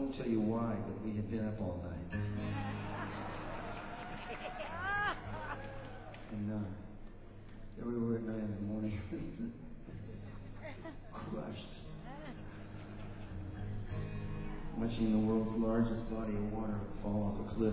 won't tell you why, but we had been up all night. And there we were at 9 in the morning. Crushed. Watching the world's largest body of water fall off a cliff.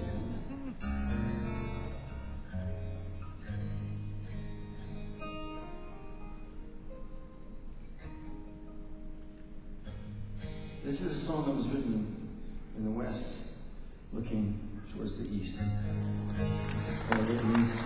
This is a song that was written in the West, looking towards the East. This is called Little East.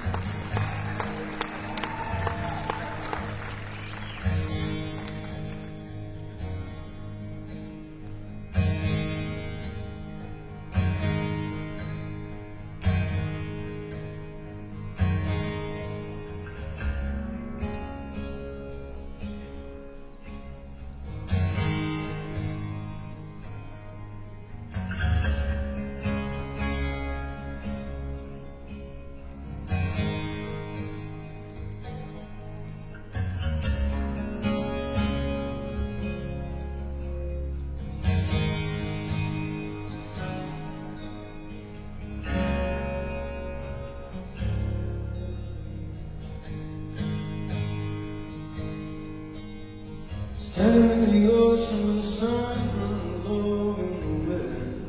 Standing in the ocean with the sun running low in the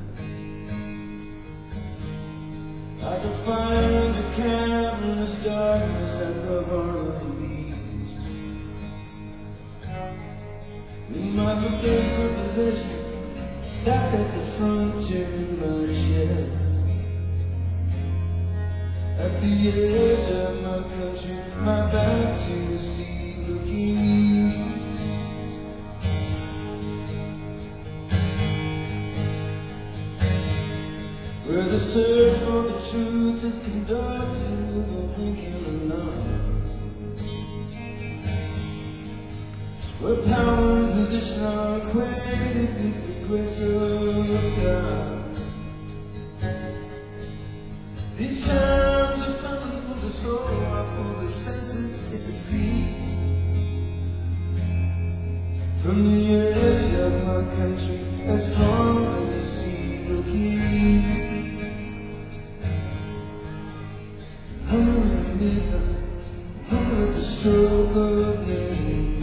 west, like a fire in the cavernous darkness at the heart of the beast. We might be looking for possessions stacked at the frontier in my chest. At the edge of my country, my back to the sea, looking east. Where the search for the truth is conducted with a winking of nuns, where power and position are equated with the grace of God. These times are fun for the soul, while for the senses it's a feast. From the edge of my country, as far as the sea looking. Hungry midnight, hungry at the stroke of noon.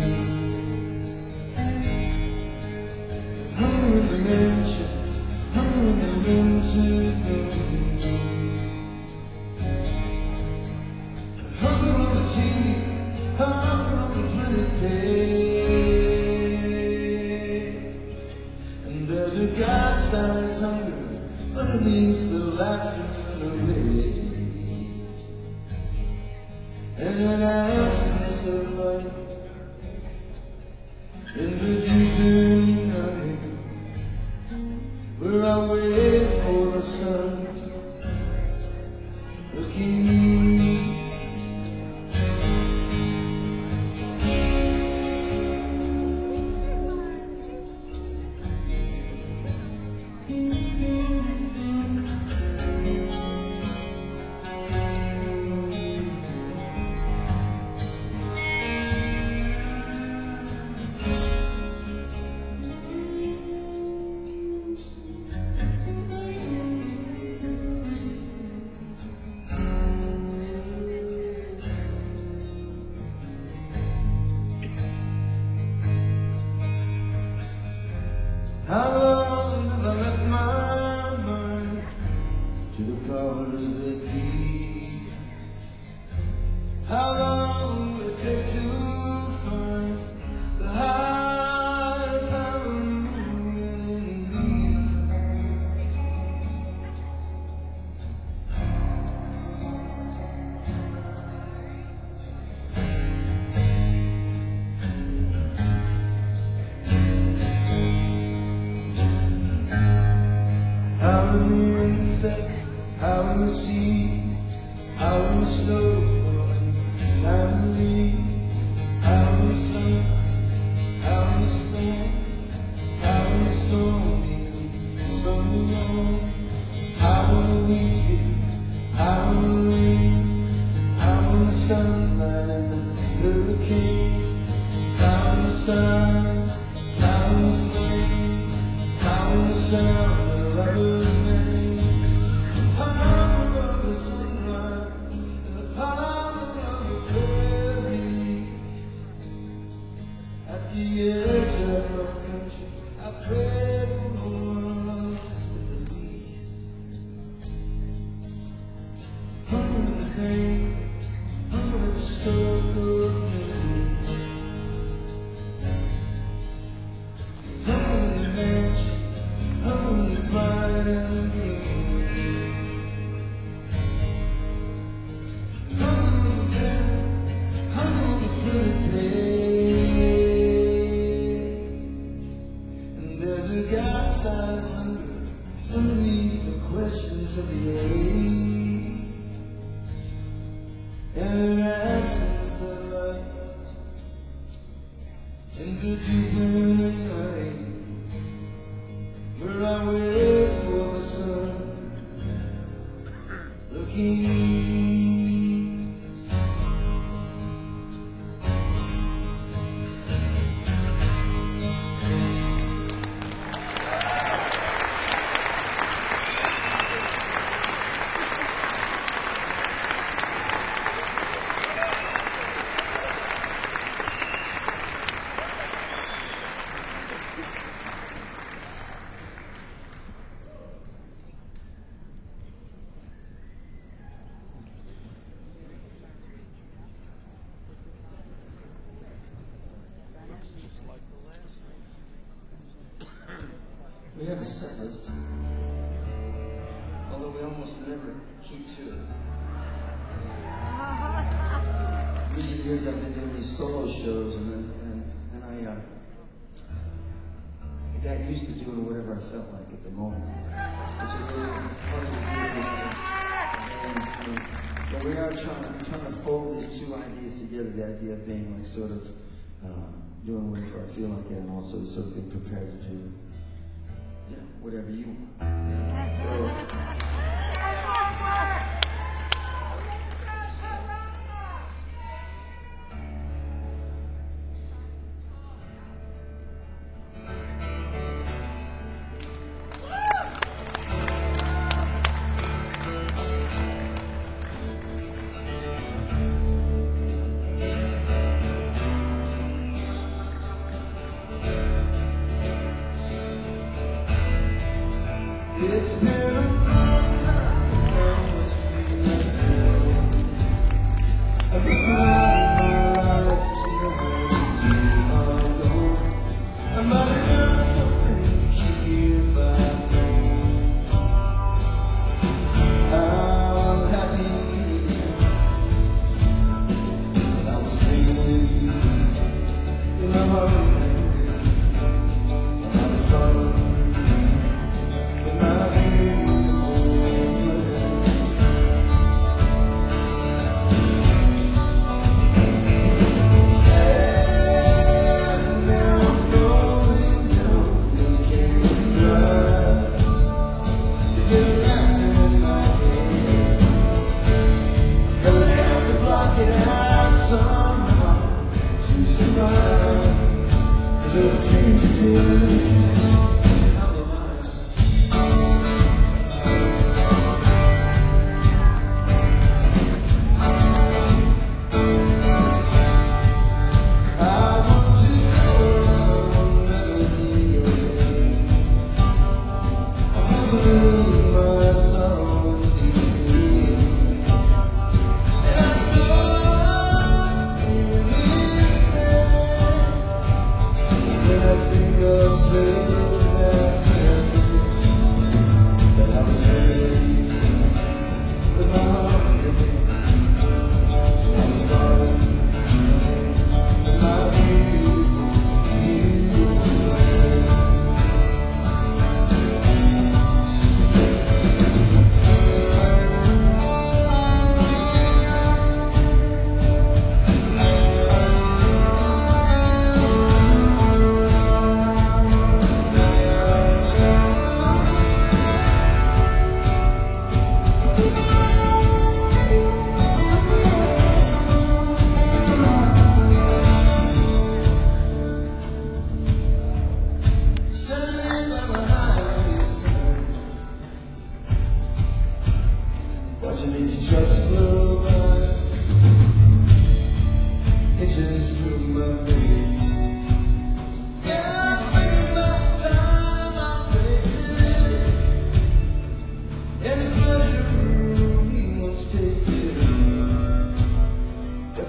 Hungry in the mansion, hungry in the winter gloom. Hungry on the TV, hungry on the printed page. And there's a God-sized hunger underneath the laughter and the rage. And an absence of light in the deep early night, where I wait for the sun looking east. How long have I left my mind to the powers that be? How long will it take to find the higher power in me? How in the insect, how in the sea, how in the snow falling silently, how in the sun, how in the storm, how in the storm, so alone, how in the wheat field, how in the rain, how in the sunlight and the hurricane, how in the stars, how in the flame, how in the sound of lovers' names, the power of the sunrise, and the power of the prairie. At the edge of our country, I pray for the ones with the least. Hung with the pain, hung with the struggle, hung with the mansion, hung with the pride and the gloom. Hung with the pen, hung with the pain. There's a God-sized hunger underneath the questions of the age, and an absence of light in the deep burning night, where I wait for the sun looking east. We have a set list, although we almost never keep to it. Recent years I've been doing these solo shows, and I got used to doing whatever I felt like at the moment, which is really part of the beautiful thing. But we are trying to fold these two ideas together, the idea of being like sort of doing whatever I feel like and also sort of being prepared to do whatever you want. So, it's been a long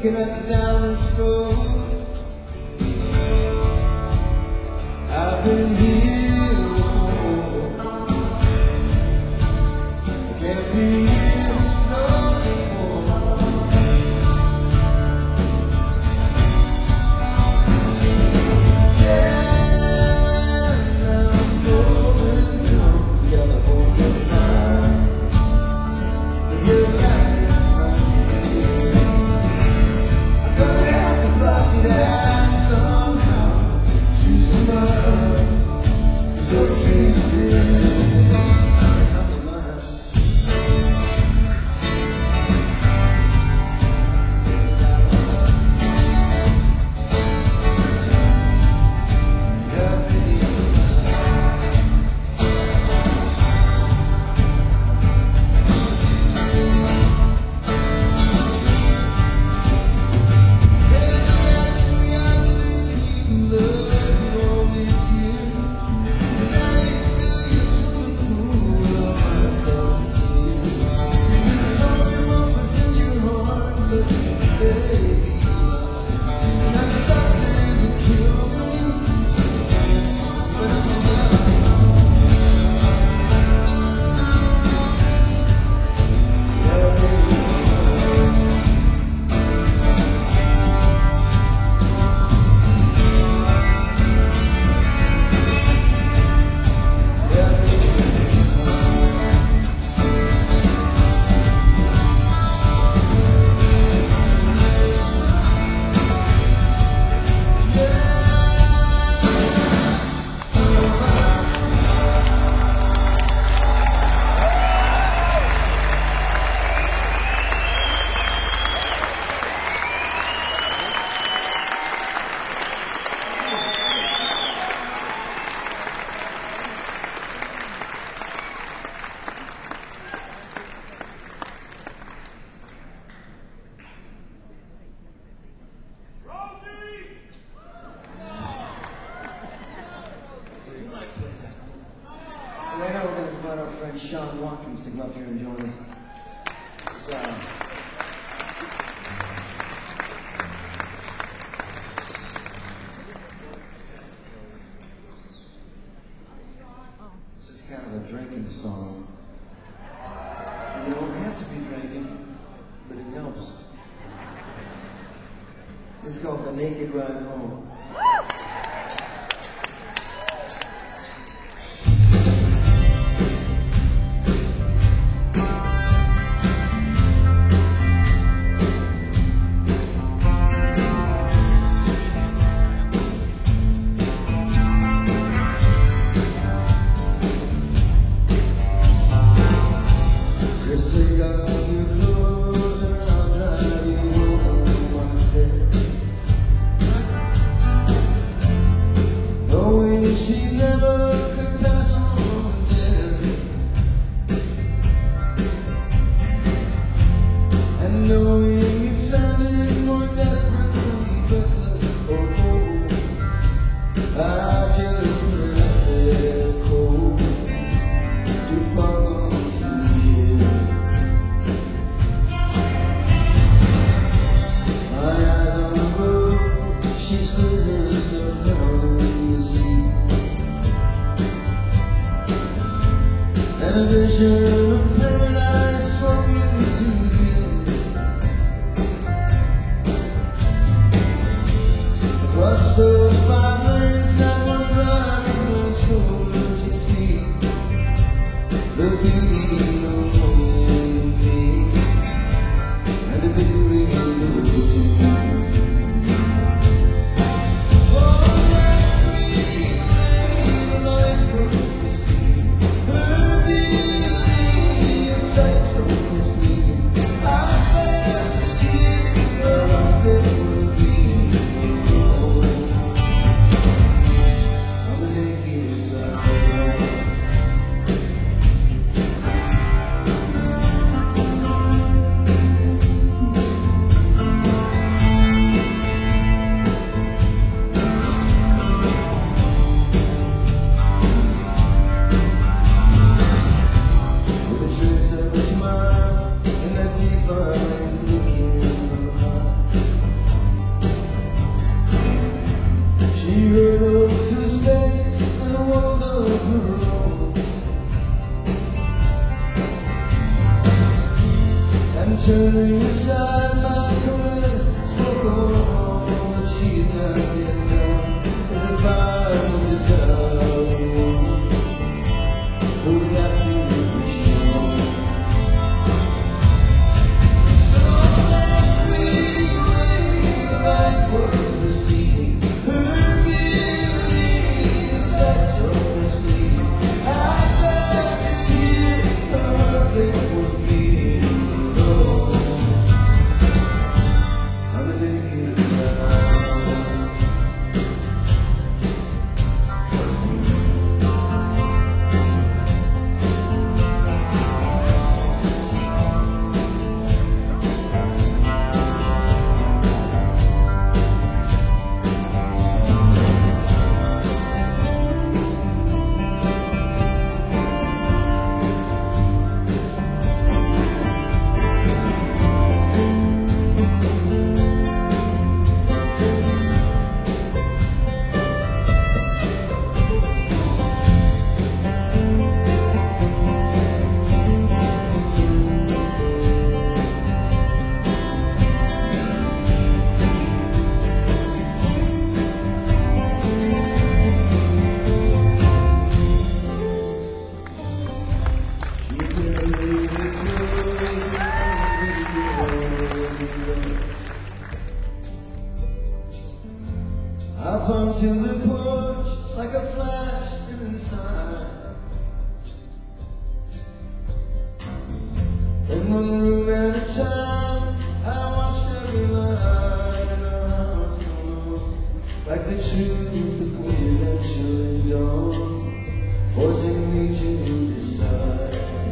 looking at the downless road. I've been here before. I can't be here no more. Yeah, I'm going to California now. But you're back in my head. I'm gonna have to block it out somehow. Choose somebody. So trees right now we're going to invite our friend Sean Watkins to come up here and join us. This is kind of a drinking song. You don't have to be drinking, but it helps. This is called The Naked Ride Home. She never could pass on again, and knowing it sounded more desperate than breathless or cold, I just left there cold to follow to the end. My eyes on the road, she slid herself down in the sea. And a vision of paradise swung into view. Across those 5 lanes, not one driving my shoulder to see the beauty of holding me and the beauty of liberty. Oh, let me the light grows to see her beauty is sight so misleading. I felt to keep her up, it was being alone. I'm the naked ride. to the porch like a flash in the sun. In one room at a time, I watched every line in our house grow, like the truth that would eventually dawn, forcing me to decide.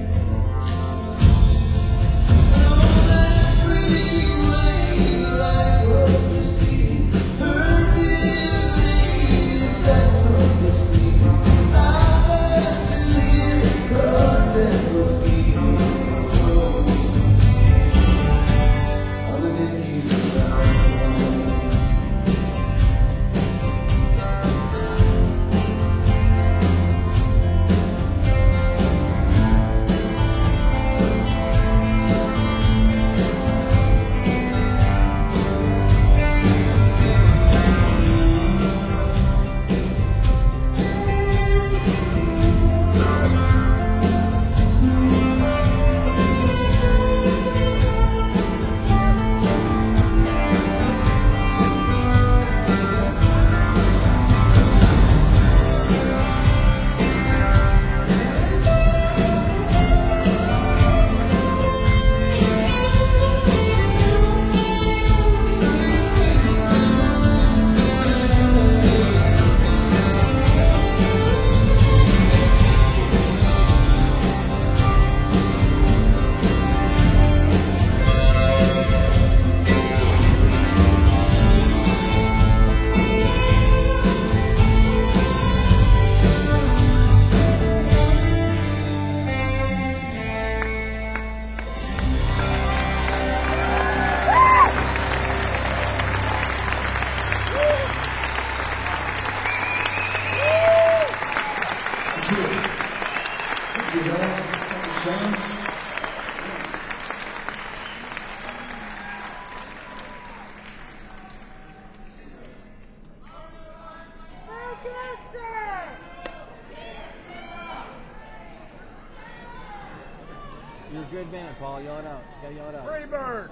You're a good man, Paul. Yell it out. You gotta yell it out. Freebird!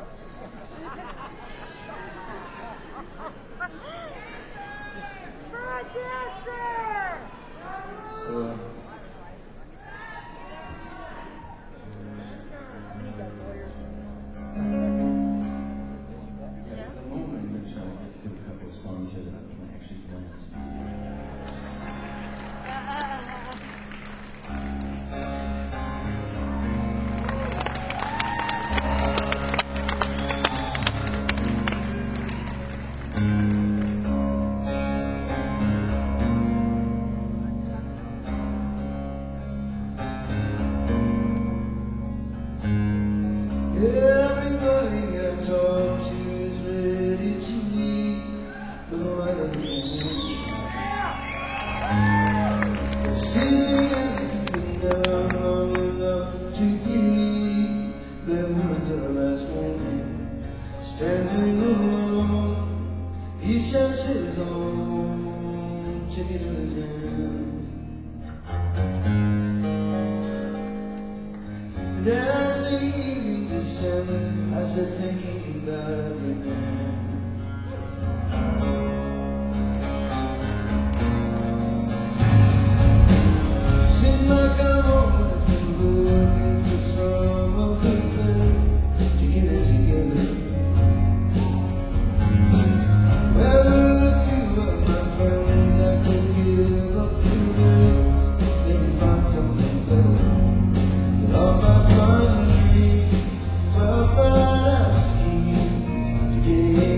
So, that's the moment I'm trying to get through a couple of songs here that I can actually dance. Everybody I talk to is ready to leave, but they're singing and down long enough to believe that we're the last one standing alone. Each has his own ticket in his hand. As the evening descends, I start thinking about every man. Seems like I've always been looking for some of the friends to get it together. Where were a few of my friends I could give up for this, maybe find something better. All my fun dreams, well thought out schemes to get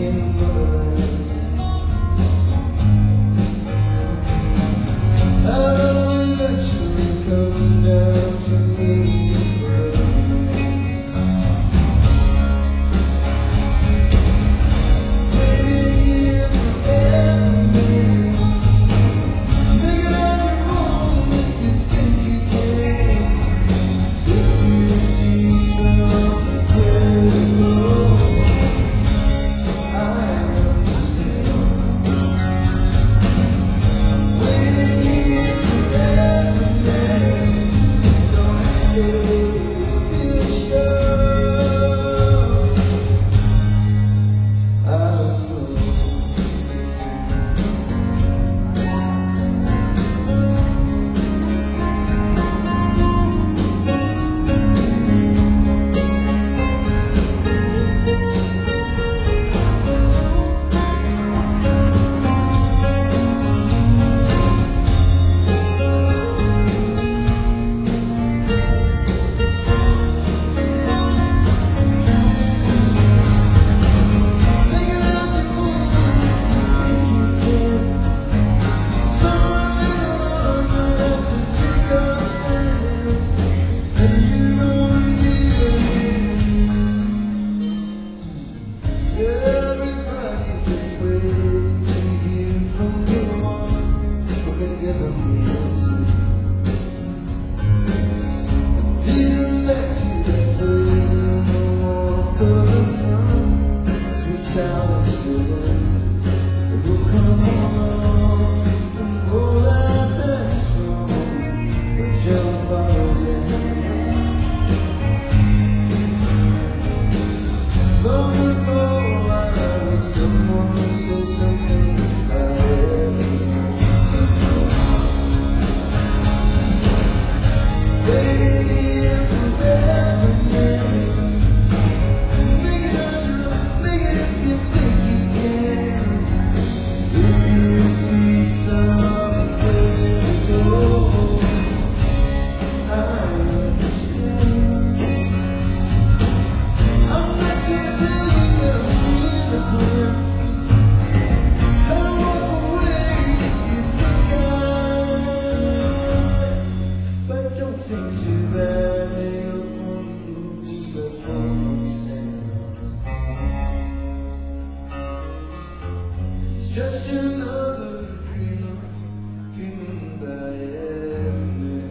just another dreamer dreaming about heaven.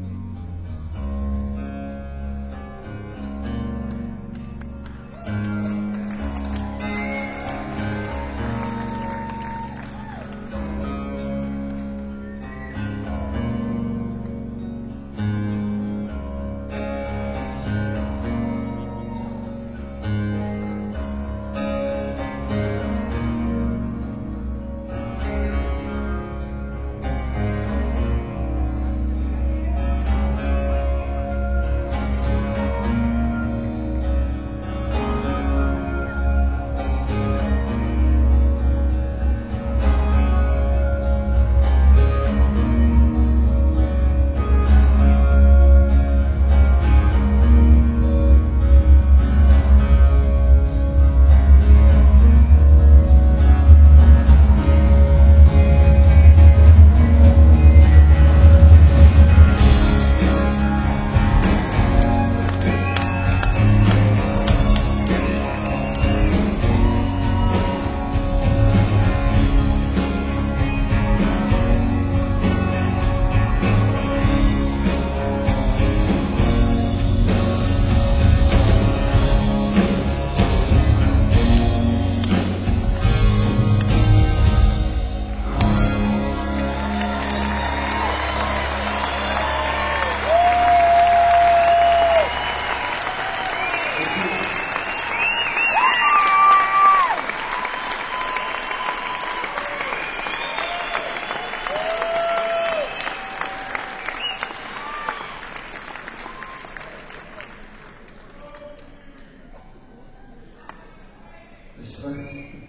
It's funny.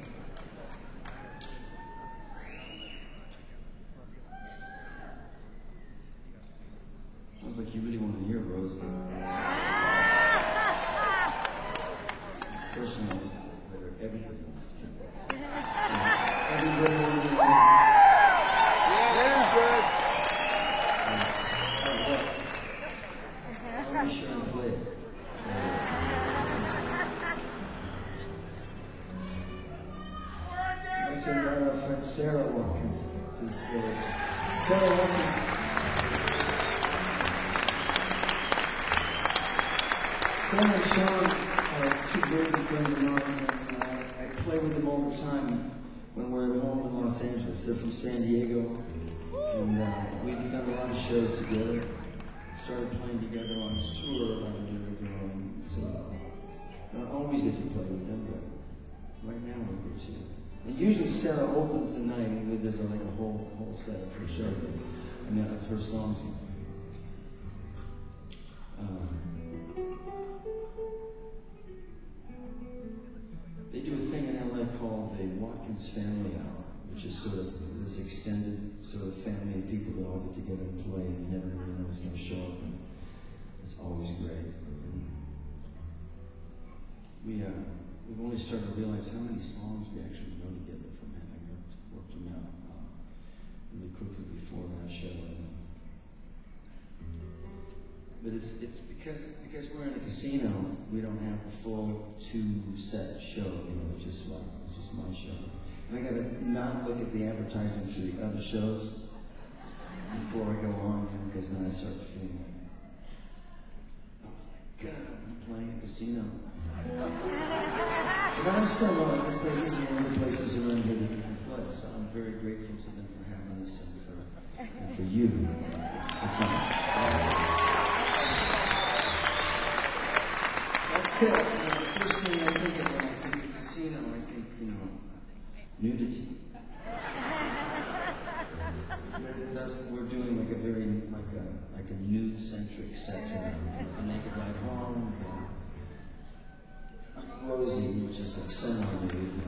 Sounds like you really want to hear Rose. Personally, everybody wants to hear Rose. Everybody wants to hear Rose. I'll be sure and play it. Our friend Sarah Watkins. Sarah Watkins. Sarah and Sean are two great friends of mine, and I play with them all the time when we're at home in Los Angeles. They're from San Diego, and we've done a lot of shows together. Started playing together on this tour about a year ago, and so I don't always get to play with them, but right now we get to. And usually Sarah opens the night and we just like a whole set of her show. I mean, of her songs. They do a thing in LA called the Watkins Family Hour, which is sort of this extended sort of family of people that all get together and play, and you never really know who's going to show up, and it's always great. And we've only started to realize how many songs we actually know together from having worked them out really quickly before that show. But it's because we're in a casino, we don't have a full 2-set show. It's just my show. And I gotta not look at the advertising for the other shows before I go on, because then I start feeling like, oh my God, I'm playing a casino. But I understand, well, this is one of the places around here that you can play, so I'm very grateful to them for having us and for you. That's it. The first thing I think of when I think of casino, I think, nudity. We're doing like a very, like a nude-centric set tonight. Naked Ride Home, Rosie, which is like semi-nude.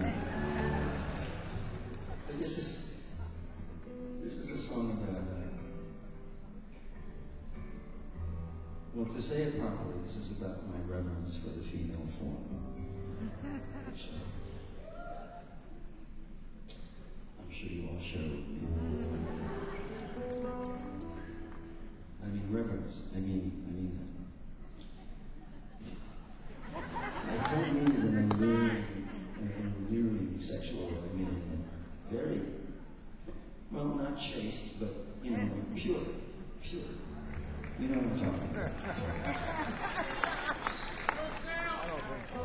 But this is a song about, well, to say it properly, this is about my reverence for the female form. Which, I'm sure you all share with me. I mean reverence. I mean that. I don't mean it in a leering sexual way. I mean it in a chaste, but, you know, pure. You know what I'm talking about. I don't think so.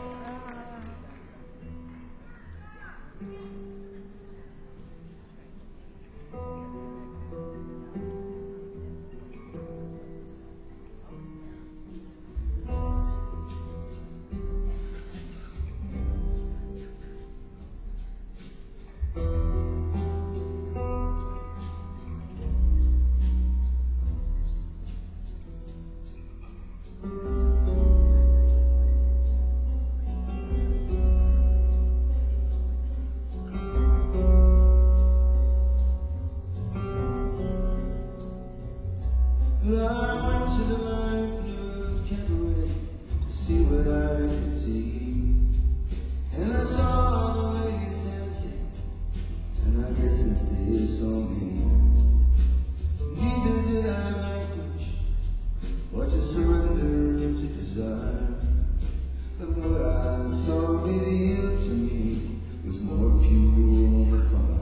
Well, I went to the Life Cabaret to see what I could see, and I saw the ladies dancing, and I guess that they saw me. Neither did I languish or to surrender to desire, but what I saw revealed to me was more fuel on the fire.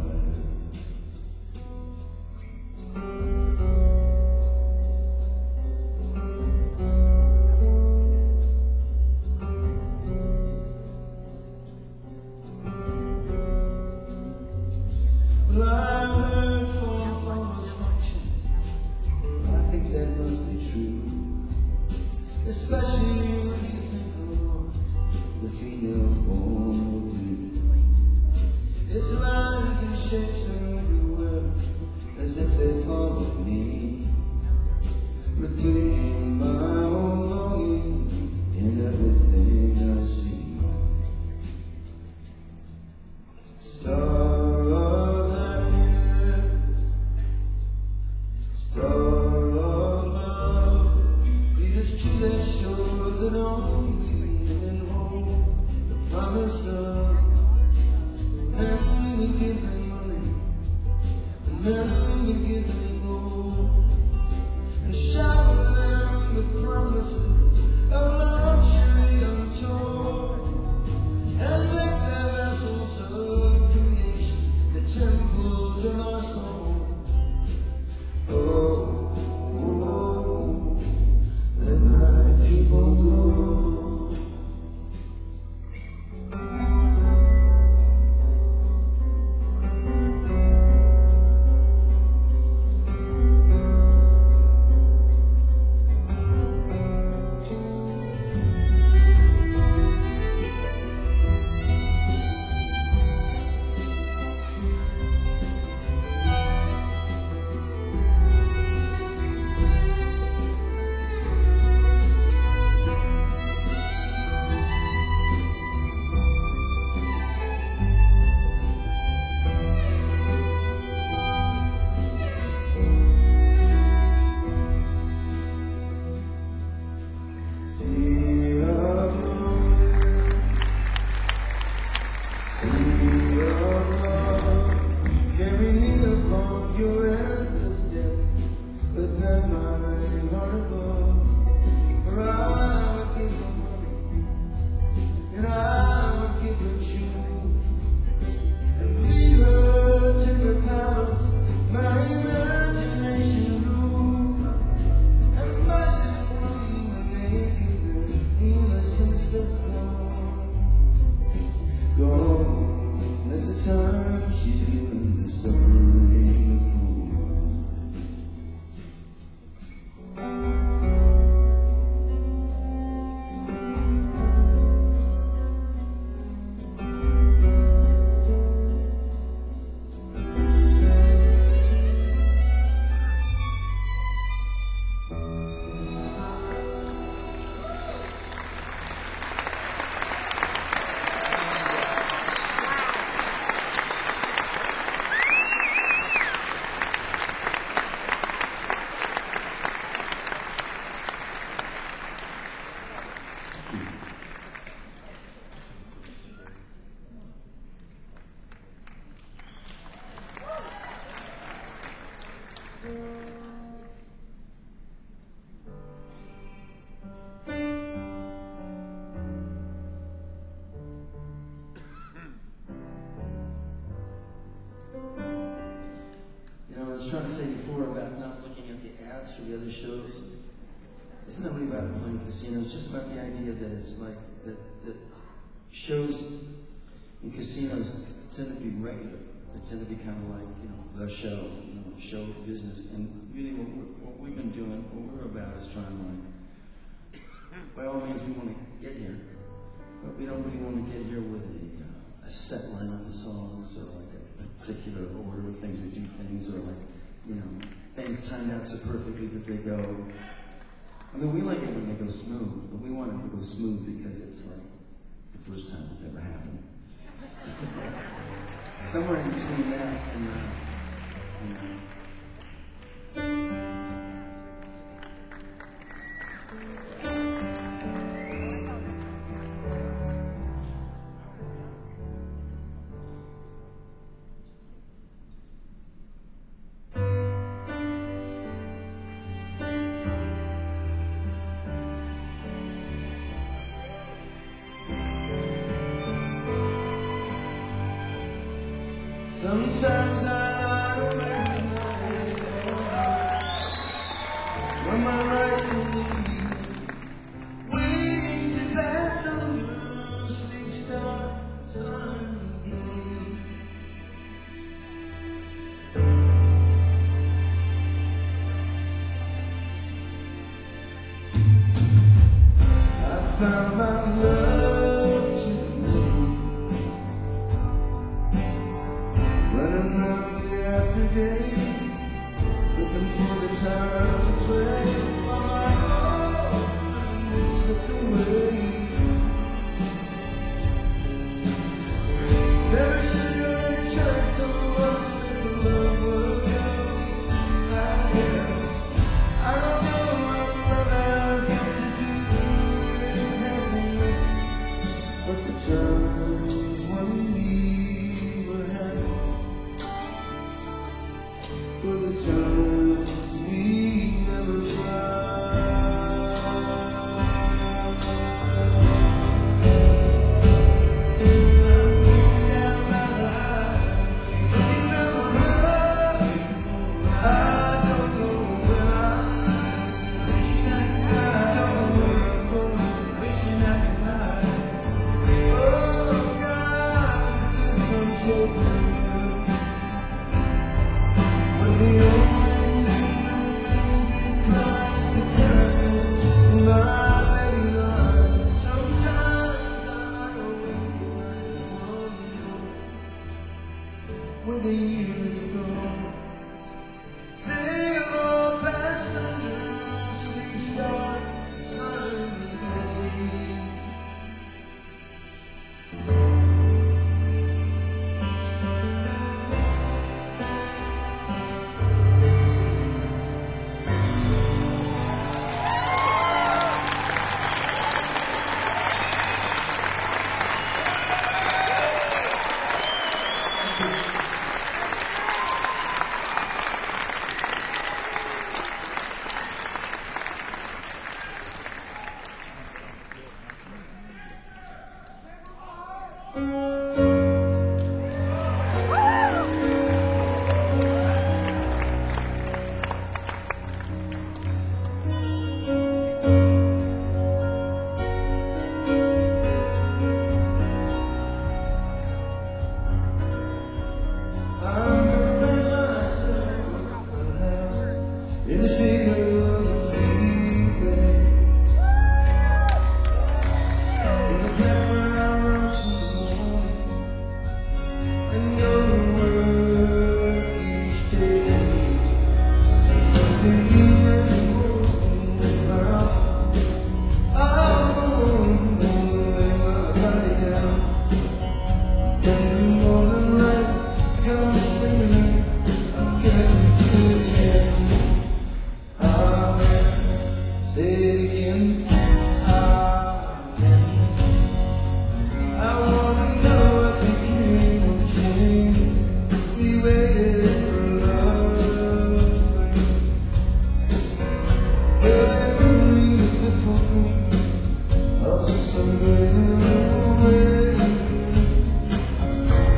Well, I've heard from dysfunction, but I think that must be true, especially when you think of what the female form will do. Its lines and shapes are everywhere, as if they followed me, repeating my own longing in everything I see. Star of happiness, star of love, lead us to that shore that only can hold the promise of. And we give them money, and then we give them gold, and shower them with promises of luxury untold, and make their vessels of creation the temples of our soul. Oh, oh, oh, let my people go. Carry me upon your endless depth, but then my heart above. For I would give her money, and I would give her jewels, and lead her to the palace my imagination rules, and fashion from the nakedness innocence that's gone. There's a time she's given the suffering a fool. was trying to say before about not looking at the ads for the other shows. It's not really about playing casinos. It's just about the idea that it's like that shows in casinos tend to be regular. They tend to be kind of like, you know, the show, you know, show business. And really what we've been doing, what we're about is trying to like, by all means we want to get here, but we don't really want to get here with a set lineup of songs or like a particular order of things we do things, or like, you know, things turned out so perfectly that they go. I mean, we like it when they go smooth, but we want it to go smooth because it's like the first time it's ever happened. Somewhere in between that and, you know. Sometimes I lie awake at night, when my life will leave, waiting to pass under sleep's dark time again. I found my love tonight, running around day after day, looking for the time to play, while my heart slipped away. Never should you have a choice, so one let the love work out, I guess. I don't know what love has got to do with happiness, but the times when we were happy were the times we never tried. I'm sitting down by the highway, looking down the road. I don't know where I'm at, wishing I could hide. I don't know where I'm going, wishing I could hide. Oh God, this is some shit for when the only thing that makes me cry is the darkness in my lady eyes. Sometimes I lie awake at night and wonder where the years have gone. They've all passed under sleep's dark silent day. I'm gonna lay myself a house in the shade of the freeway. In the camera I watch the morning and go to work each day. From the evening rolling around, I'm going to lay my body down. Then the morning light comes swinging, I'm getting to the end. Amen. Say it again. Amen. I wanna know what became of the chain we waited for love. Will they believe if it for me of some great way?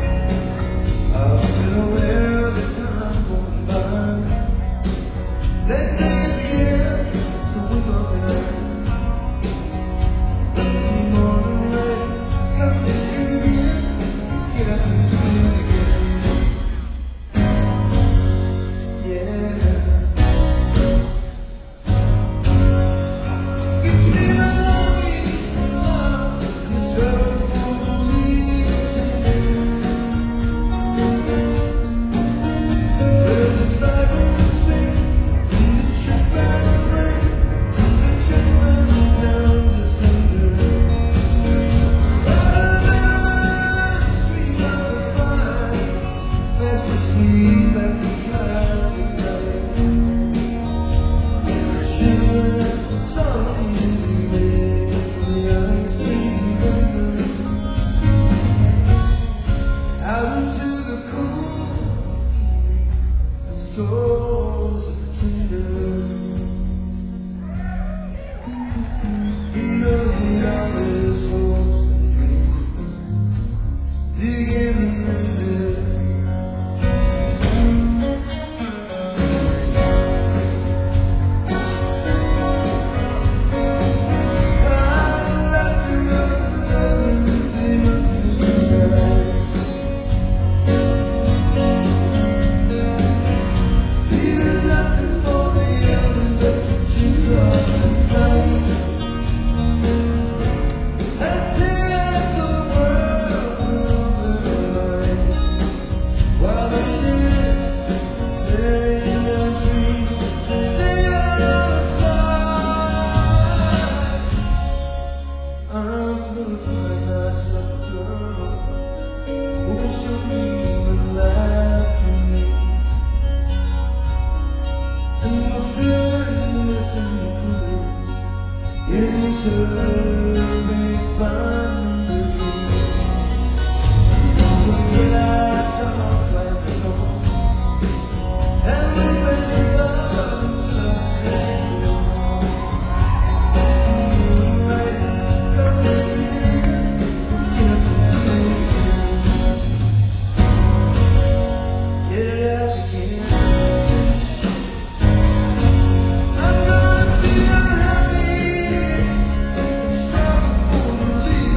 beginning and end. I'm gonna be unhappy and struggle for the lead.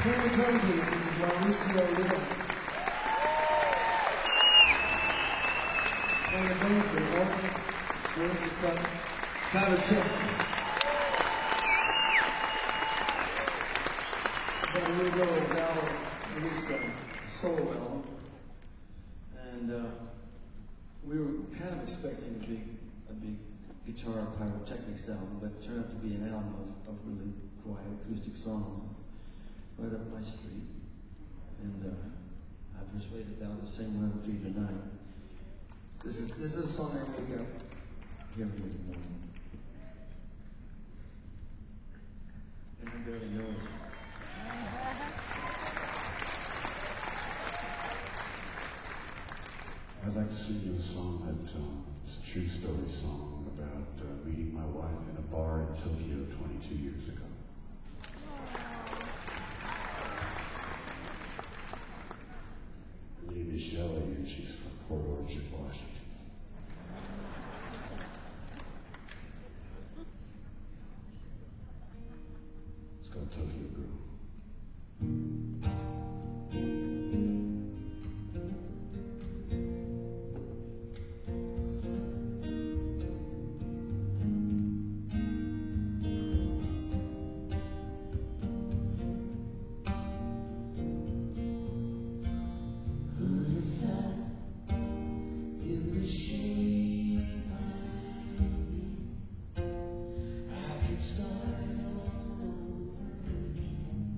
Tanner Cousins, this is Mauricio Little. And the bass, welcome. It's got Tyler Chester. About a year ago, Val released a solo album. And we were kind of expecting a big guitar pyrotechnics album, but it turned out to be an album of really quiet acoustic songs right up my street. And I persuaded Val to sing one for you tonight. This is a song I wake up hearing in the morning. And I barely know it. I'd like to sing you a song that it's a true story song about meeting my wife in a bar in Tokyo 22 years ago. Her name is Shelley, and she's from Port Orchard, Washington. It's called Tokyo Girl. Start all over again.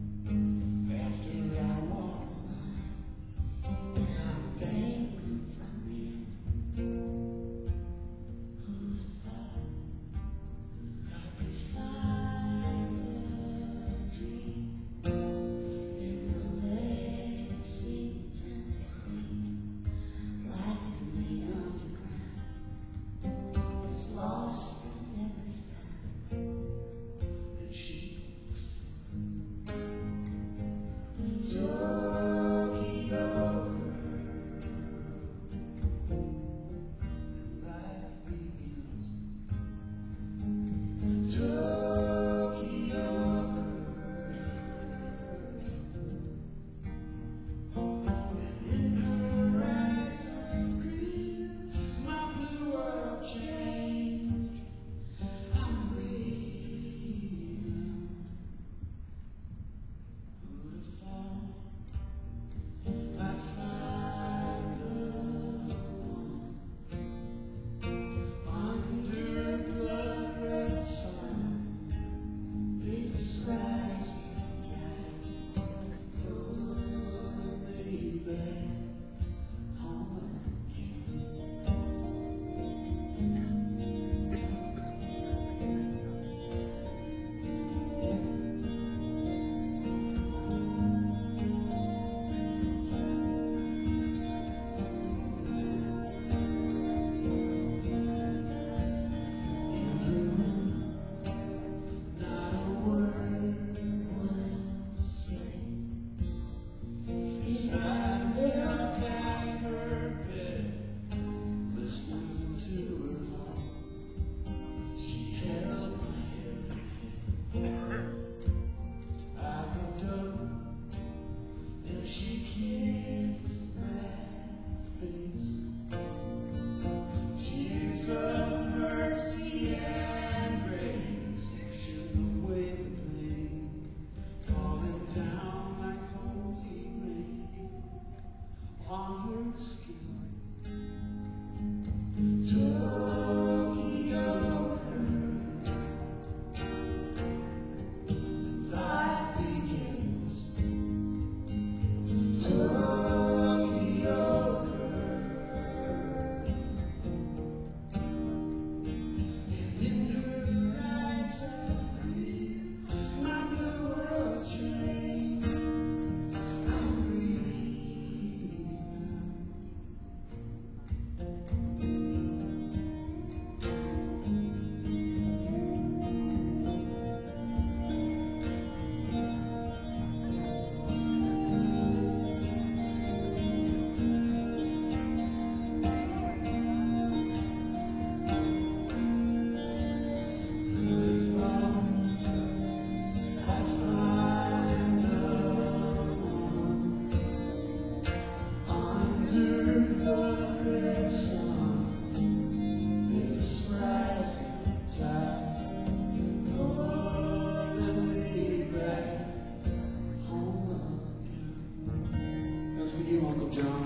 John.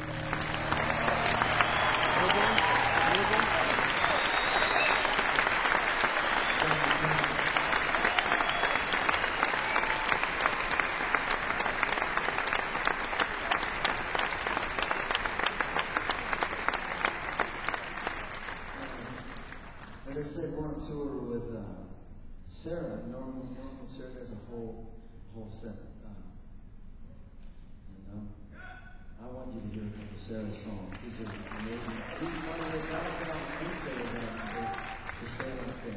As I said, we're on tour with Sarah. Normally Sarah does a whole set. I want you to hear a couple of Sarah's songs. These are amazing. These are one of the guys that I can say that to say up there.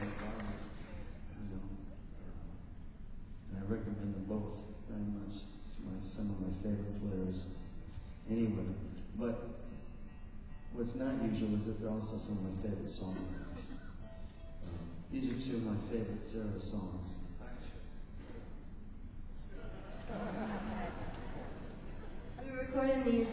And I recommend them both very much. It's some of my favorite players. Anyway, but what's not usual is that they're also some of my favorite songwriters. These are two of my favorite Sarah songs. We were recording these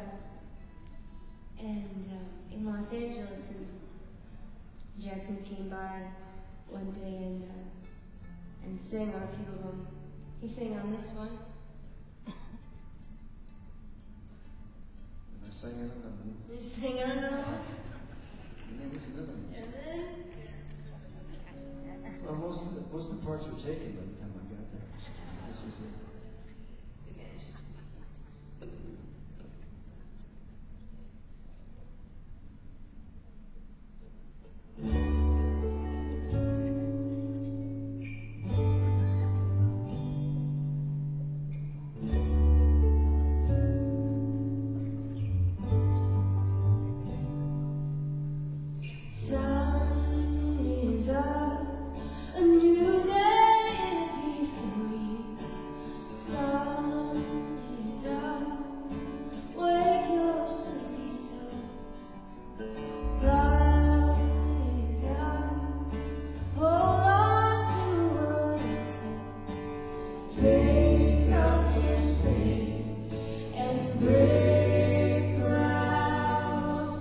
in Los Angeles, and Jackson came by one day and sang on a few of them. He sang on this one. And I sang another one. You sang on another one. And there was another one. And then Well, most of the parts were taken by the time I got there. This was it. we managed to squeeze it. Sun is up, a new day is before you. Sun is up, wake your sleepy soul. Sun is up, hold on to what is good. Take off your slate and break ground.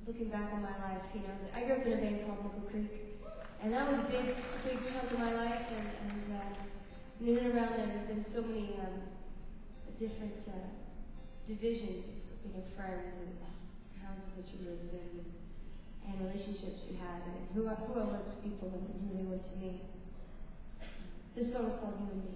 looking back on my life, you know, I grew up in a band called Nickel Creek, and that was a big chunk of my life, and in and around there have been so many different divisions of, you know, friends and houses that you lived in, and relationships you had, and who I was to people and who they were to me. This song is called You and Me.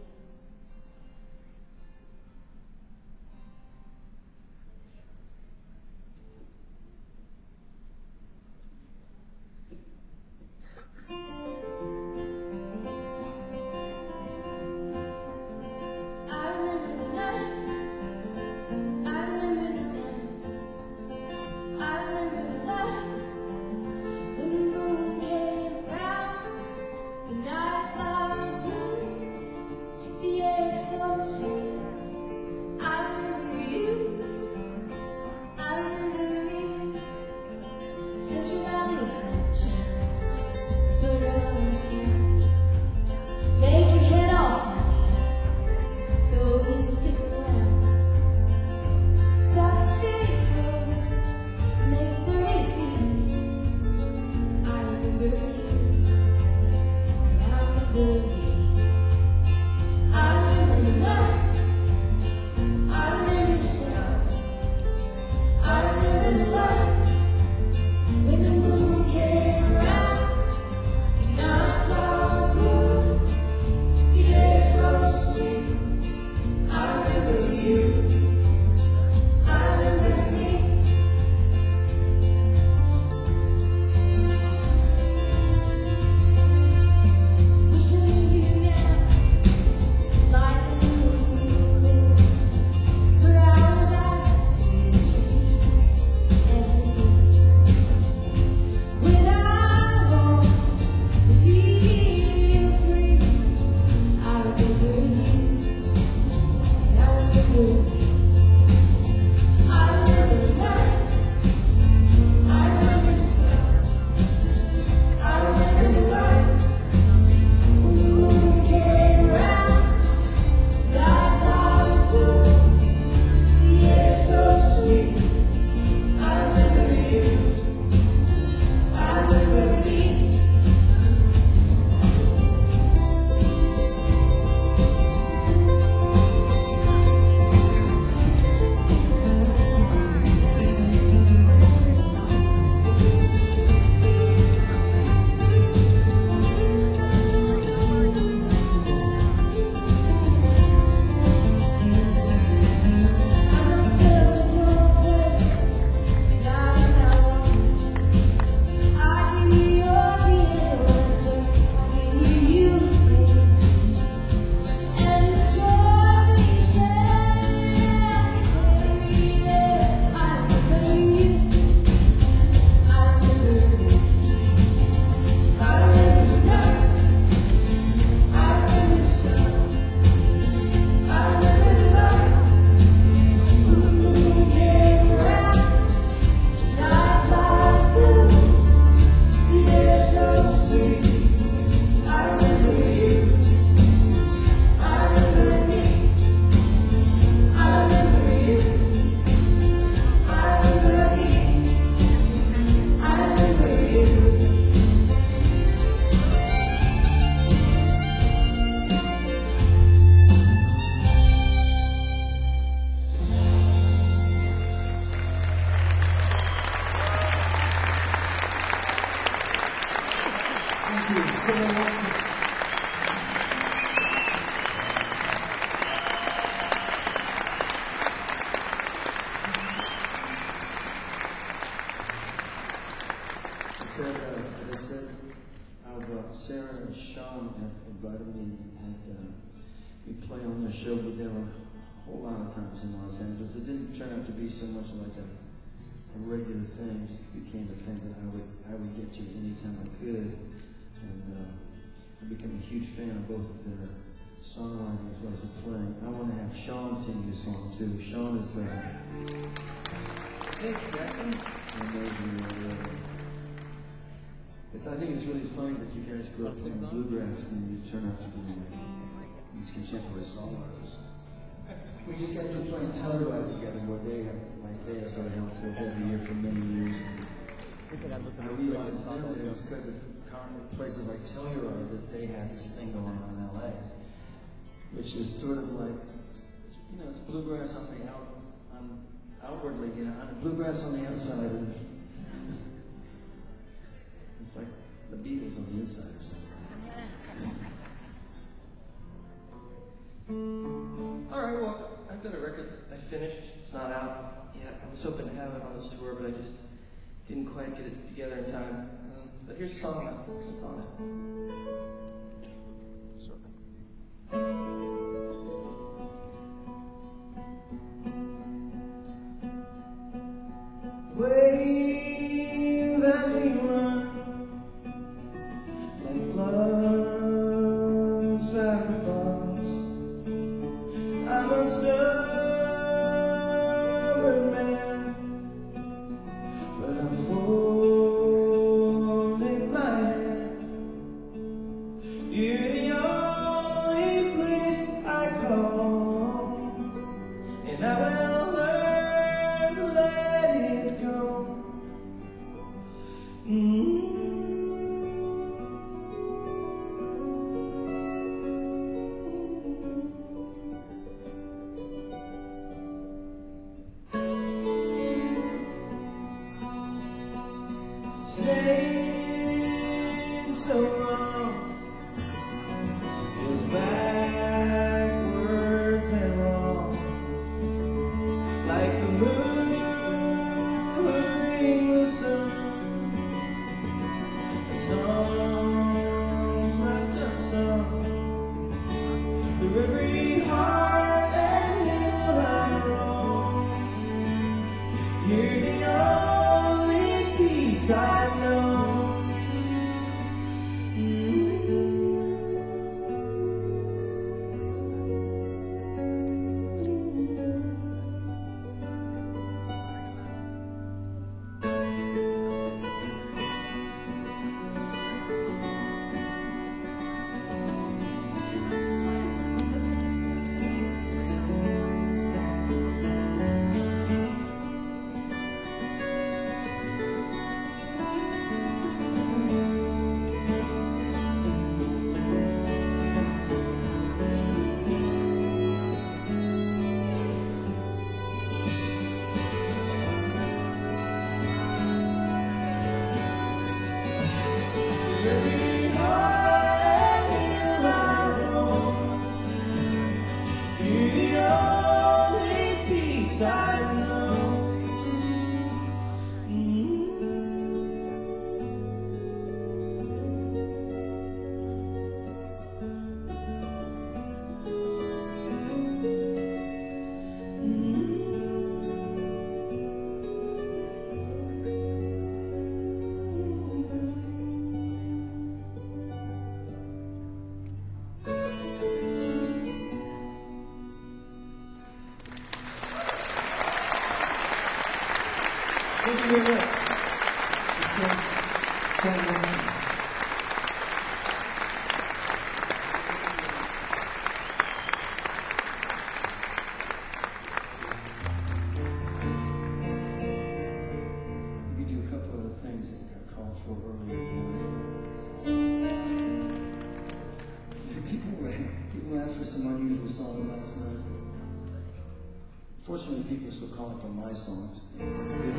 Sarah and Sean have invited me and we play on their show with them a whole lot of times in Los Angeles. It didn't turn out to be so much like a regular thing. Just became a thing that I would get you anytime I could. And I became a huge fan of both of their songwriting as well as their playing. I want to have Sean sing this song too. Sean is Hey, Jackson. amazing. I think it's really funny that you guys grew up playing bluegrass and you turn out to be these contemporary songwriters. We just got to playing Telluride together where they have sort of helped with every year for many years. I gotta listen I to realized then that it was because of places like Telluride that they had this thing going on in LA, which is sort of like, you know, it's bluegrass on the outwardly, you know, bluegrass on the outside, and it's like the Beatles on the inside or something. All right, well, I've got a record I finished. It's not out yet. I was hoping to have it on this tour, but I just didn't quite get it together in time. But here's a song that's on it. Wave as we run, like love's vagabonds. I'm a stubborn man, but I'm folding my hand. You're the only place I call, and I will learn to let it go. Staying so long feels backwards and wrong, like the moon moving the sun. The songs left unsung, through every heart and hill I roam. You're the only peace I know. Every heart and hill I roam, you're the only peace I know. Thank you very much. It's so nice. We do a couple other things that got called for earlier. People asked for some unusual songs last night. Fortunately, people are still calling for my songs. That's good.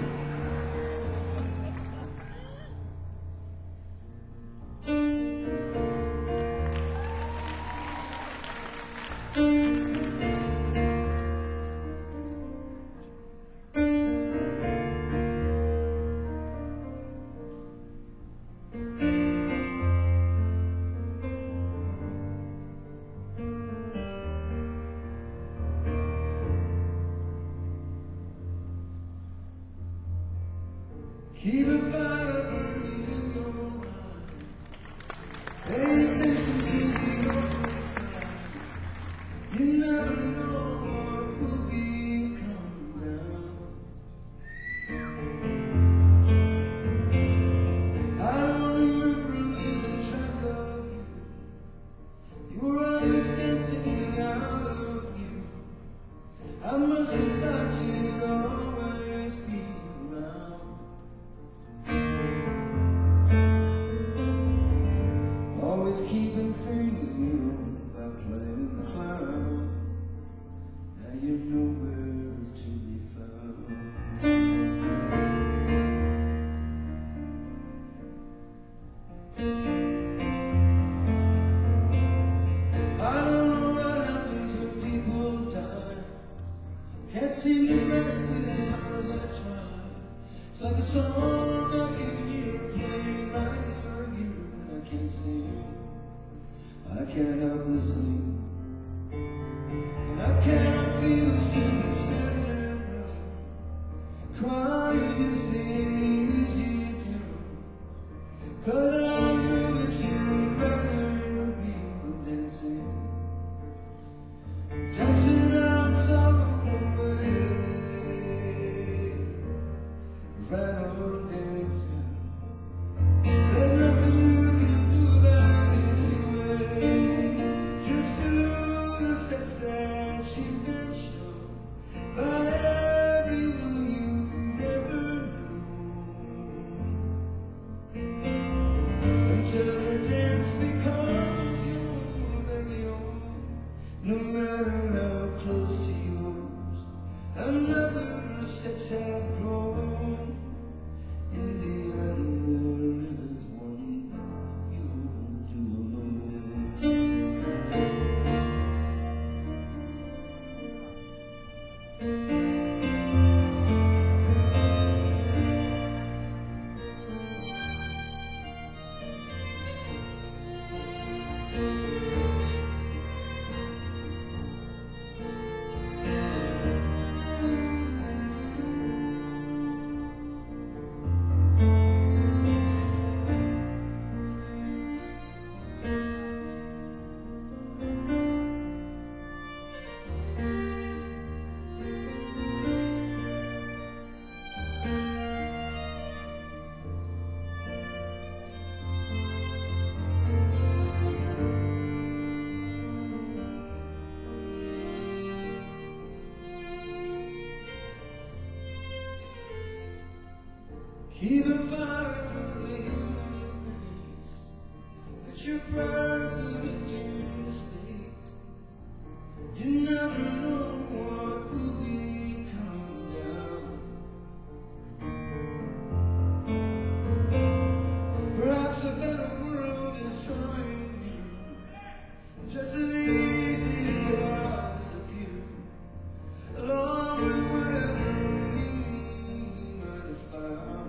Keep a fire burning in your mind. Pay attention to the open sky. You never know what will be coming down. I don't remember losing track of you. You were always dancing out of you. I must have thought you'd always be around. until the dance becomes your very own. No matter how close to yours, another steps have grown. In the end, there is one you do keep a fire for the human race. Let your prayers lift in space. You never know what will be coming down. Perhaps a better world is trying you. Just as easy as I disappear, along with whatever meaning you might have found.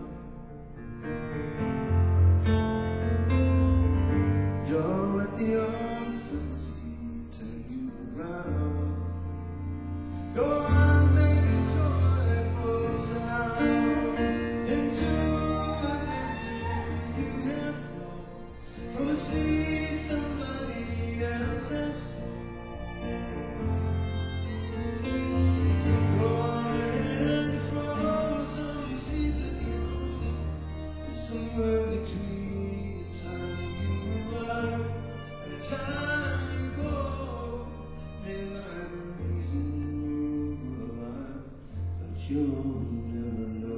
Don't let the uncertainty turn you around. Go on, make a joyful sound into a desert you have grown from a seed somebody else has sown. Go on ahead and throw some seeds of your own, and somewhere between the time you arrive and the time you go, may lie the reason you're alive, but you'll never know.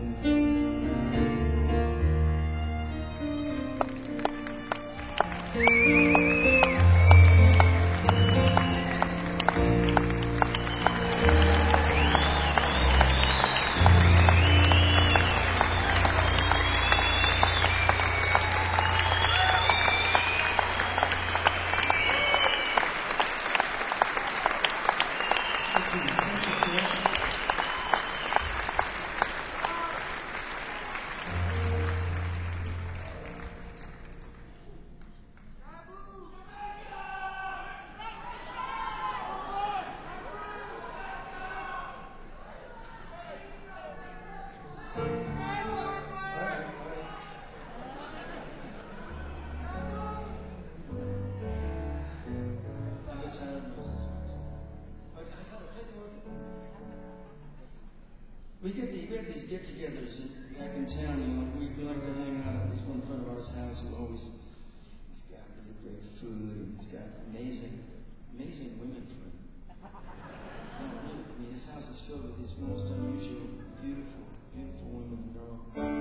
We had these get-togethers back in town, you know. We like to hang out at this one friend of ours' house who always, he's got really great food, and he's got amazing women friends. I mean, his house is filled with these most unusual, beautiful women, you know.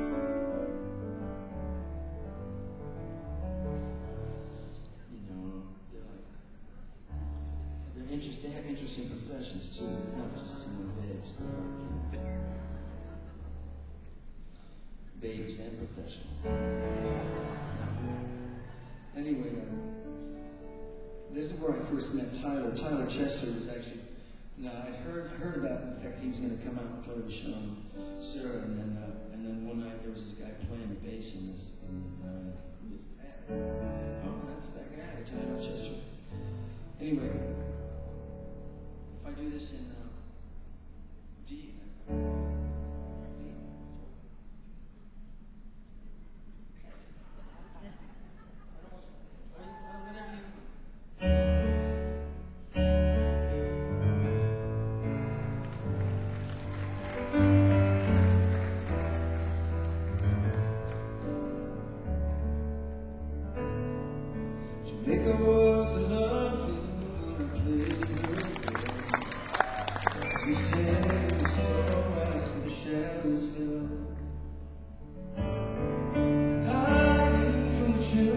You know, they have interesting professions too. They're not just babes. They're babes and professionals. Anyway, this is where I first met Tyler. Tyler Chester was actually, I heard about the fact he was going to come out and play the show on Sarah, and then one night there was this guy playing bass in this, and who is that? Oh, that's that guy, Tyler Chester. Anyway, if I do this in G, Jamaica was a lovely place. These hands always for the shadows fell, hiding from the children.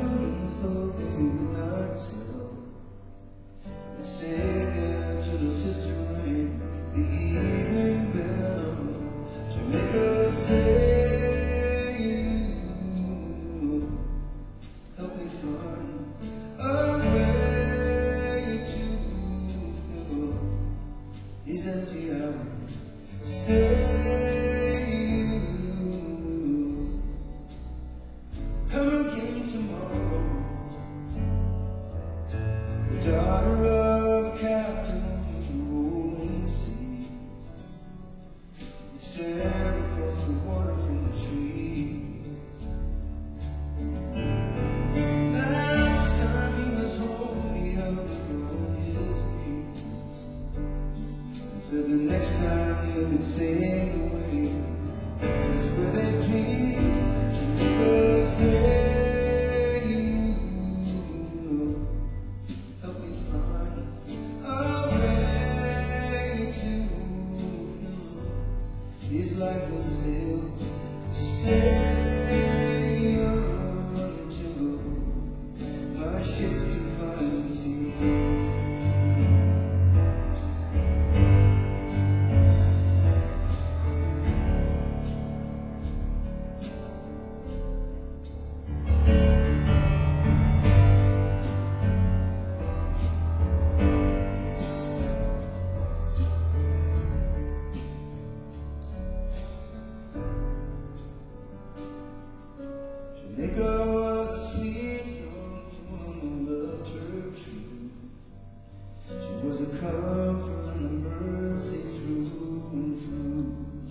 Liquor was a sweet young woman, loved her true. She was a comfort and a mercy through and through.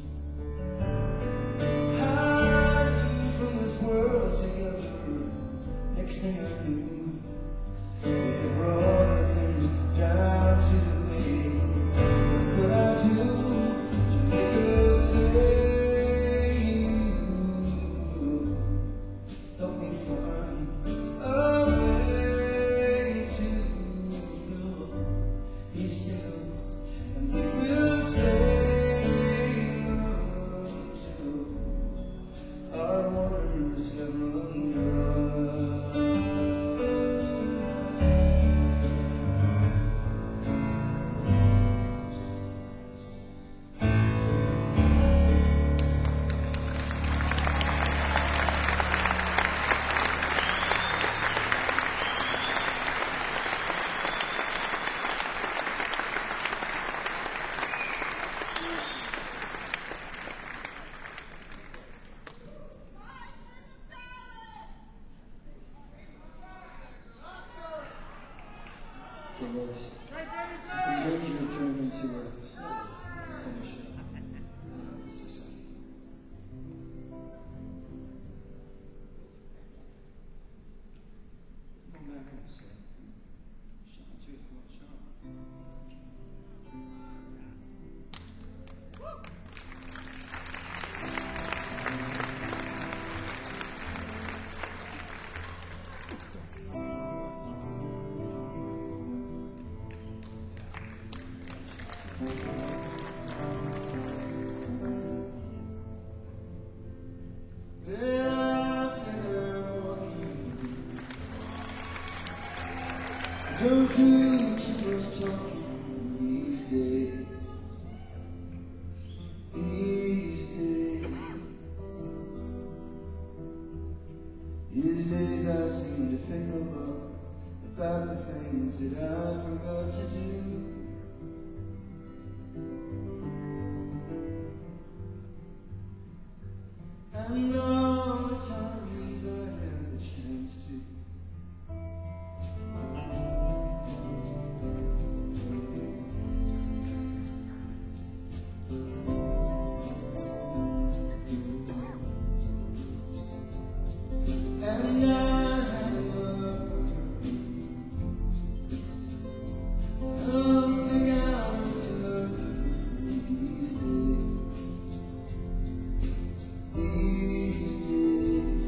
Hiding from this world together, next thing I knew, they had brought things down to the lake. What could I do to make her say? Help me find a way to fill these sails, and we will sail until our waters have run dry. Okay, well, it's in danger of turning into a solo show. This is go back and say, Sean, too, if you want Sean. Don't do too much talking these days. These days I seem to think a lot about the things that I forgot to do. And all the times I had the chance to. And I love her. I don't think I was to love her these days. These days.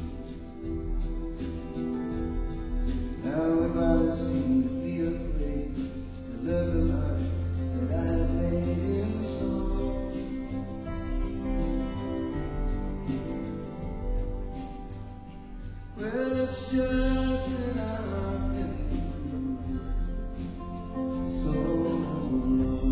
Now if I seem to be afraid to live the life that I have made in song. Well, it's just that I've been so long.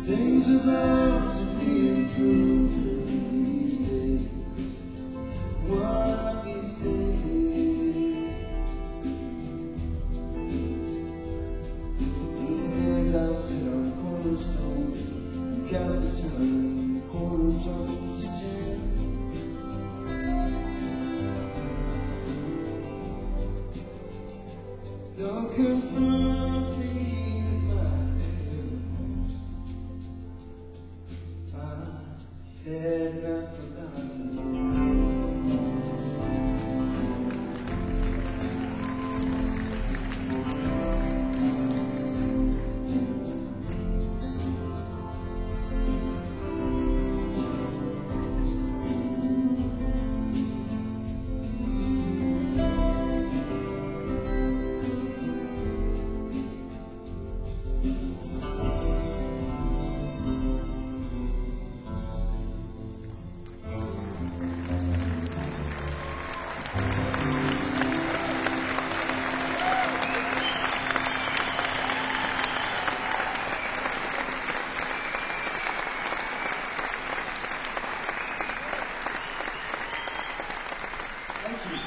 Things about to be improved these days. One of these days. These days I'll sit on cornerstones and count the time, quarter tones to 10. Don't confront me with my feelings. I had not forgotten. Thank you.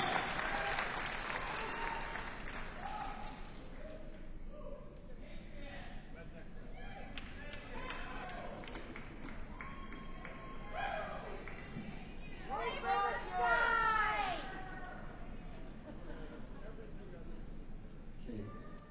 Okay.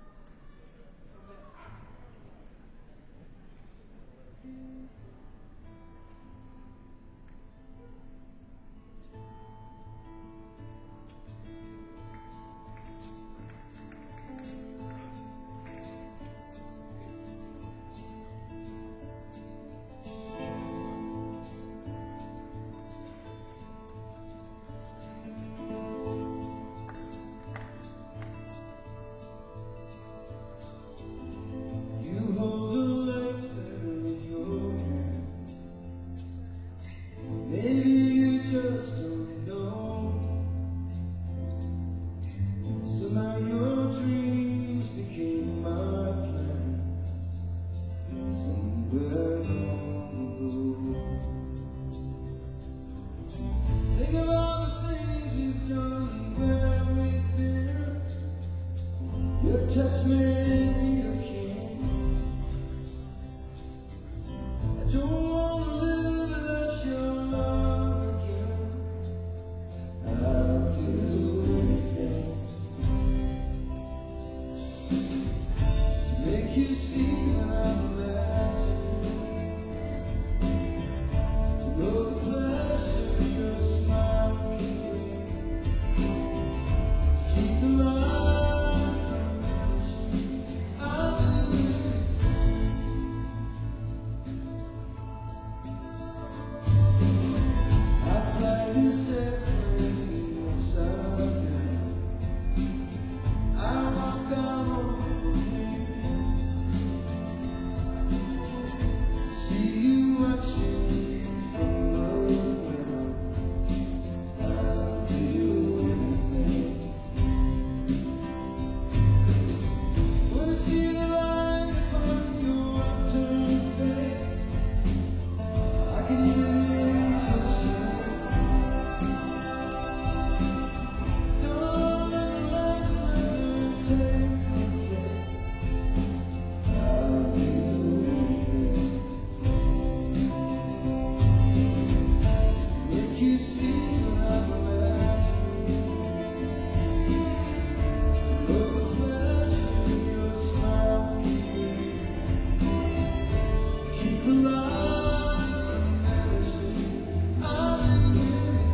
You hold a life in your hand. Maybe you just don't know. Somehow your dreams became my plans. Somewhere long ago. Think of all the things we've done, where we've been. Your touch made me a king. I don't wanna live without your love again. I'll do anything. Make you see what I'm imagining. To know the pleasure your smile can bring. Keep the light from vanishing. I'll do anything. I fly you separately on Sunday. I walk out on you. See you watching from the ground. I'll do anything. Wanna see the light upon your upturned face. I can hear the angels sing. Don't let the light take your place. I'll do anything. Make you see what I'm imagining. Know the pleasure your smile can bring. Keep the light from vanishing. I'll do anything.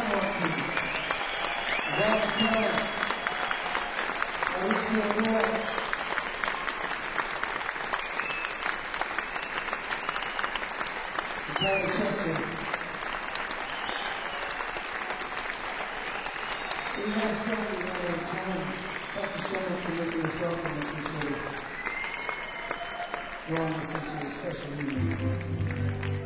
We have something on our time. Thank you so much for making us welcome as we sort of go on this into a special evening.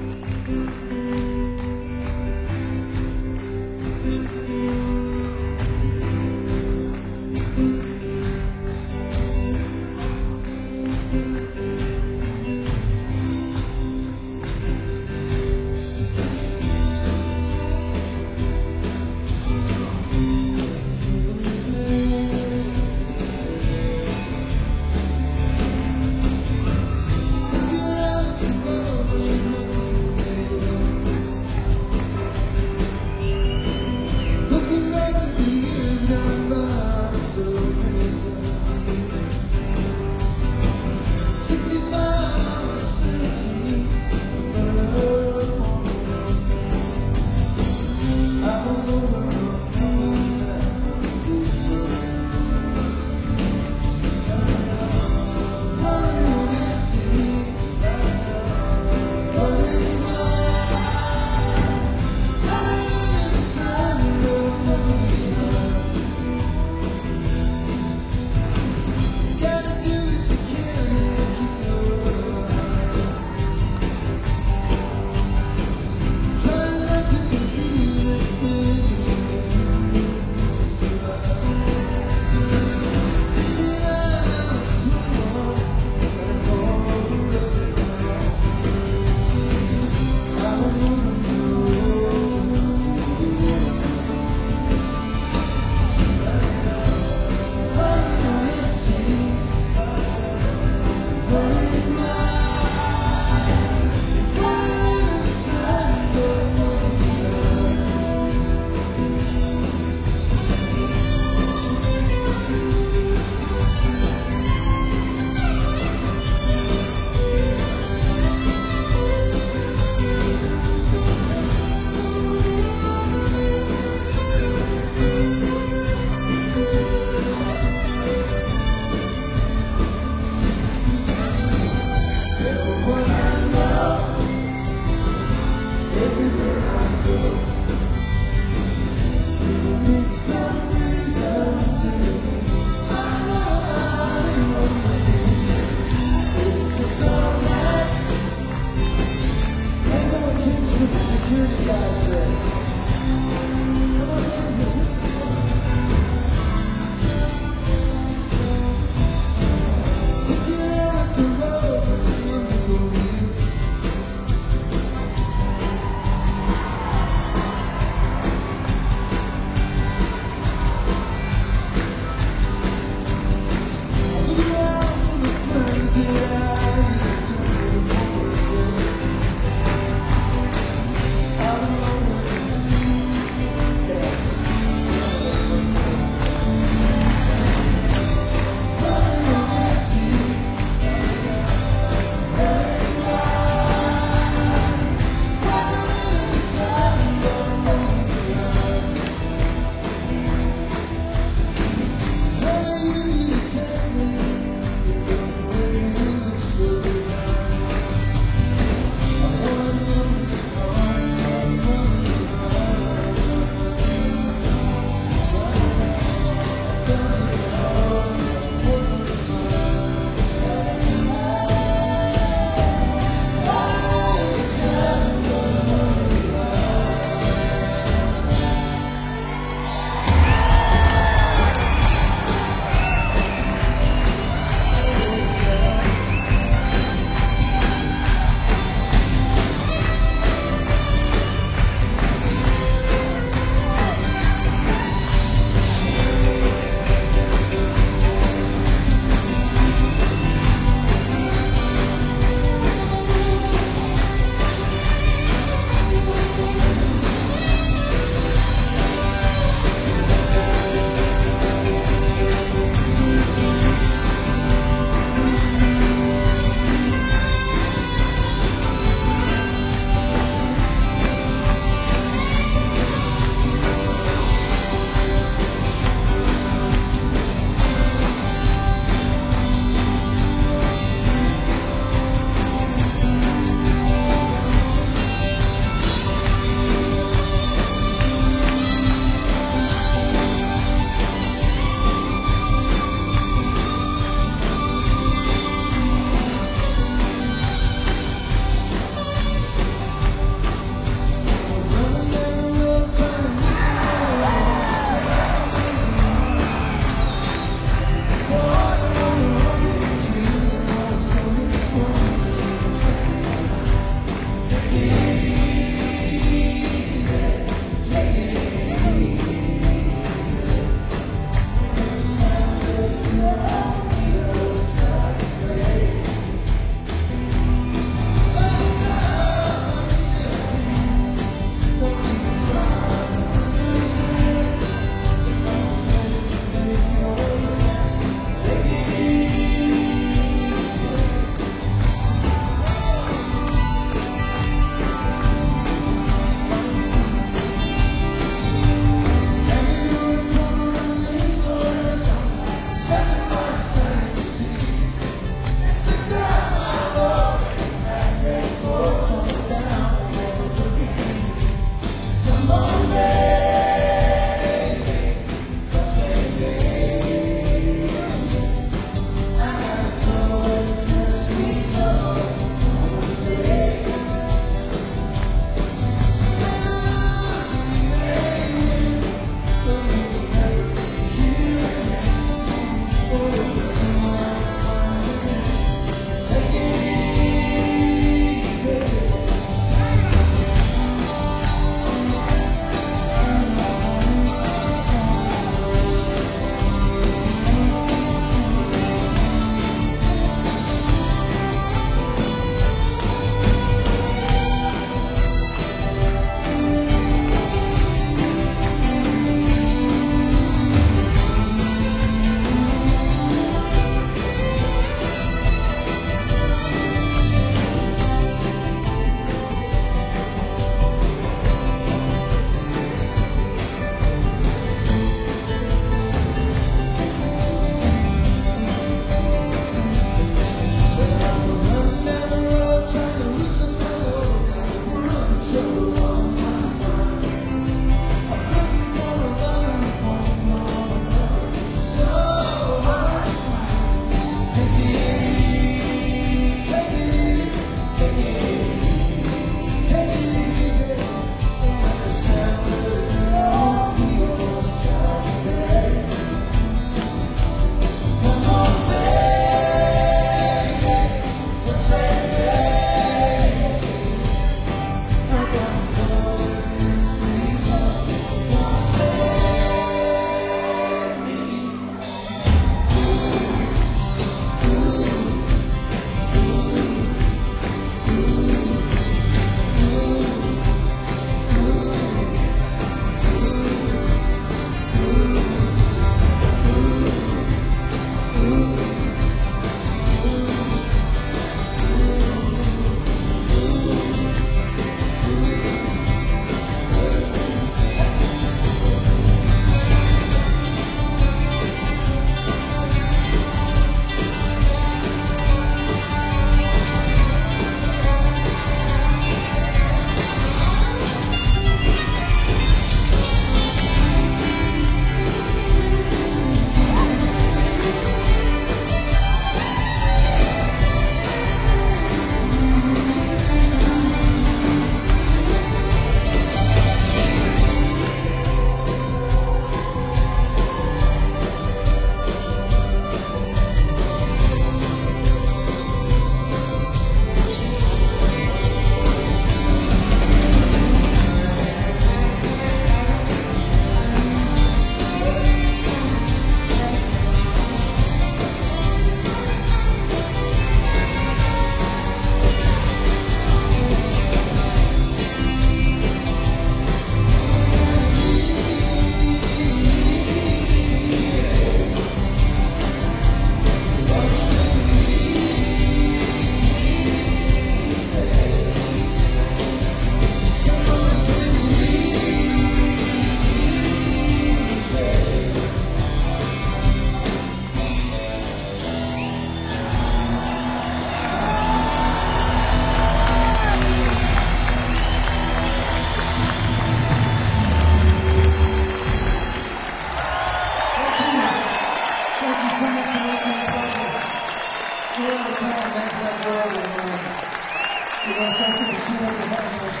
time. Thanks for that joy. And we want to thank the casino for having us.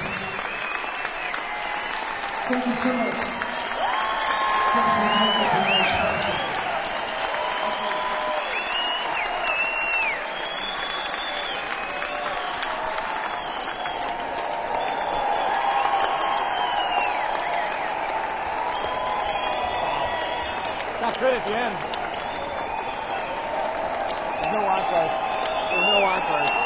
Thank you so much. Thanks for having us in our sponsor. Got good at the end. There's no encores. There's no encores.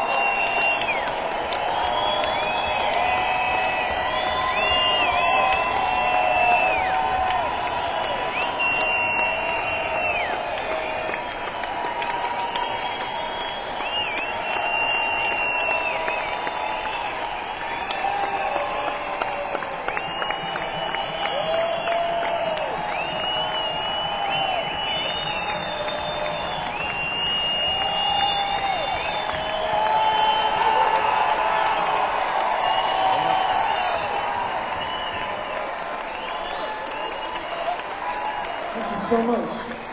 Thank you so much.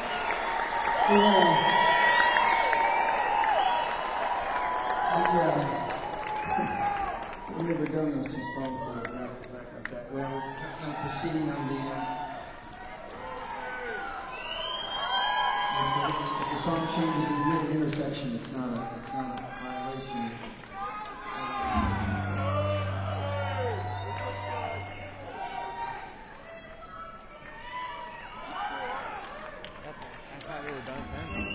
We've never done those two songs so back like that. Well, I was kind of proceeding on the. If the song changes in mid-intersection, it's not a violation. I thought we were done, man.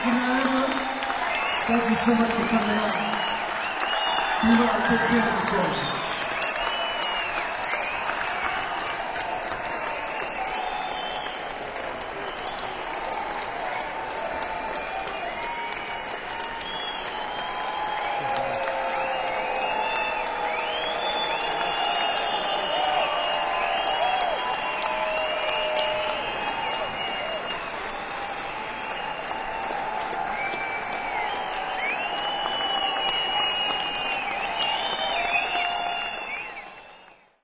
Good night, everyone. Thank you so much for coming out. You know, take care of yourself.